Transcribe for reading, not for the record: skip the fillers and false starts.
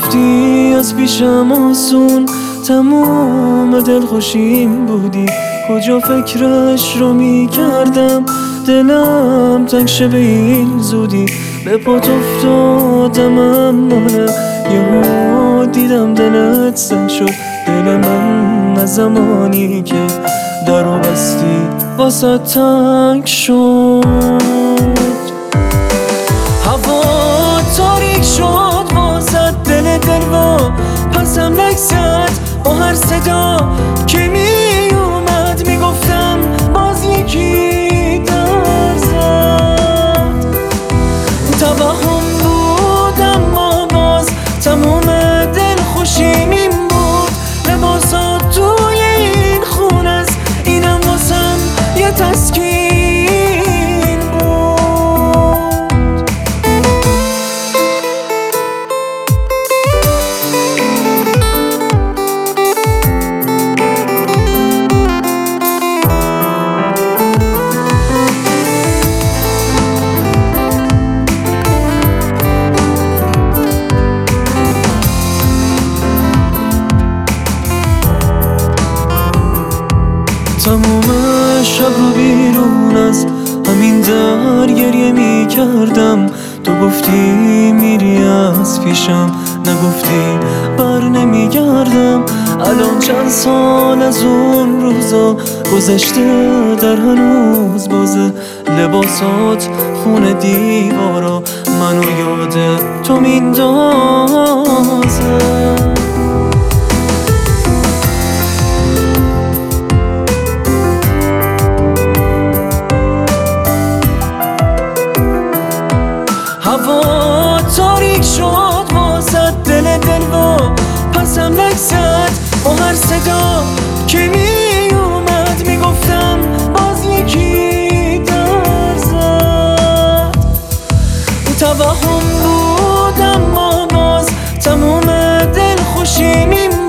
رفتی از پیشم آسون، تموم دلخوشیم بودی. کجا فکرش رو میکردم، دلم تنگ شه به این زودی. به پات افتادم اما یهو دیدم دلت سنگ شد. دل من از زمانی که درو بستی واسه تنگ شد. هوا تاریک شد واسه دل و پسم نگذد با هر صدا که می اومد میگفتم باز یکی در زد. توهم بود اما باز تموم دل خوشیم این بود. لباسات توی این خون است، اینم واسم یه تسکین بود. تموم شب رو بیرون از همین در گریه می کردم. تو گفتی میری از پیشم، نگفتی بر نمی گردم. الان چند سال از اون روزا گذشته، در هنوز بازه لباسات خونه دیوارا منو یاد تو میندازه. هوا تاریک شد واسه دل و پسم نگذد با هر صدا که می اومد میگفتم باز یکی در زد. توهم بود اما باز تموم دل خوشیم این